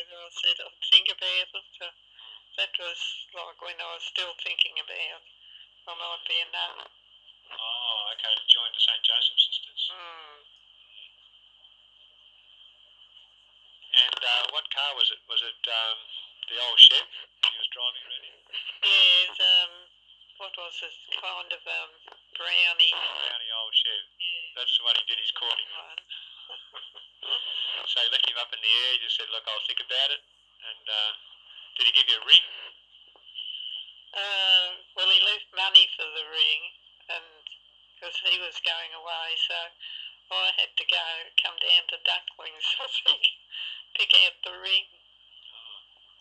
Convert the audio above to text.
I said I'd think about it. So that was like when I was still thinking about I might be a nun. Oh, okay, to join the St. Joseph Sisters. And what car was it? Was it the old Chev he was driving around in? Yes, what was it? Kind of brownie. Brownie old Chev. Yeah. That's the one he did his courting on. So he left him up in the air. He just said, "Look, I'll think about it." And did he give you a ring? Well, he left money for the ring, and because he was going away, so I had to come down to Ducklings, I think, pick out the ring.